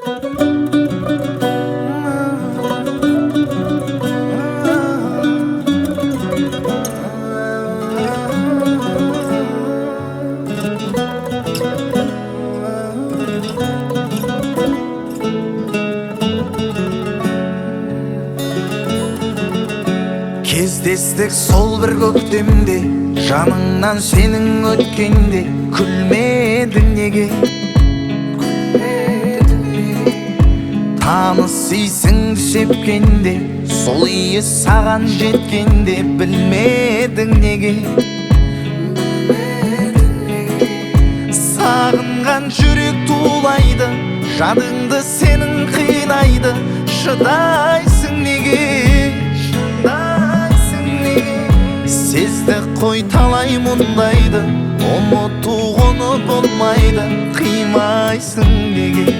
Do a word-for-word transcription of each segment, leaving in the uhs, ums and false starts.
Кездестік сол бір көктемде, жаныңнан сенің өткенде, күлмедің неге? Таныс исіңді сепкенде, сол иі саған жеткенде, білмедің неге? Сағынған жүрек тулайды, жадыңды сенің қинайды, шыдайсың неге? Сезді қой талай мұндайды, ұмытуғыны болмайды, қимайсың неге?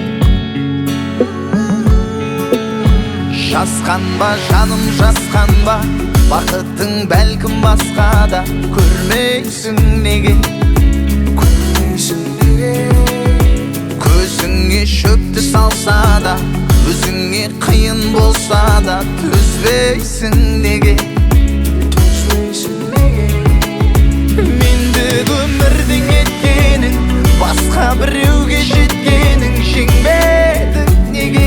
Жасқанба жаным жасқанба, бақытың бәлкім басқада, көрмейсің неге? Көзіңе шөпті салса да, өзіңе қиын болса да, төзбейсің неге? Мендік өмірдің еткенің, басқа біреуге жеткенің, жеңбедің неге?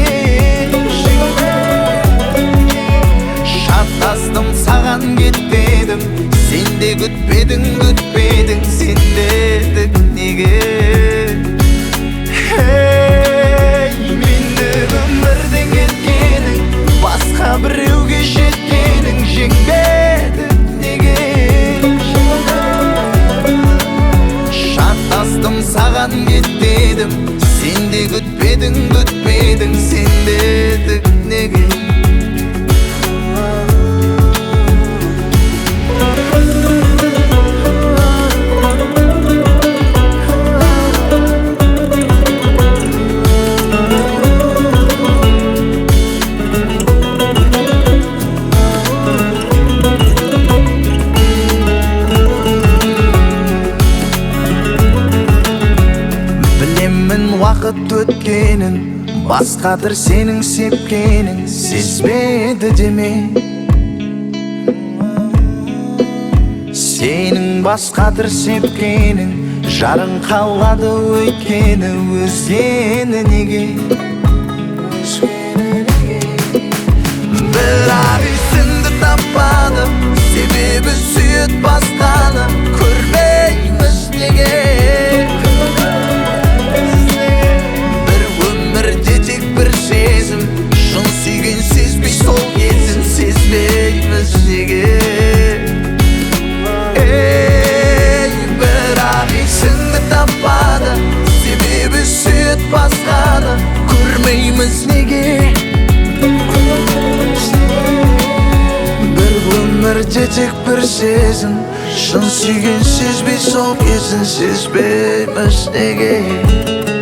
Шаттастым саған кетпедім, сен де күтпедің, күтпедің, сендедік неге? Мендік өмірдің еткенің, басқа біреуге жеткенің, жеңбедің неге? Шаттастым саған кетпедім, сен де күтпедің, күтпедің, сендедік неге? Уақыт өткенін, басқадыр сенің сепкенің, сезбеді деме? Сенің басқадыр сепкенің, жарың қалады өйткені, өзгені неге? Бірақ есіңді таппады, себебі сүйет басқаны, көрмейміз неге? Шын сүйген сезбей сол кезін, сезбейміз неге? Ей, бірақ есіңді таппады, себебі сүйет басқаны, көрмейміз неге? Бір өмірде тек бір сезім, шын сүйген сезбей сол кезін, сезбейміз неге?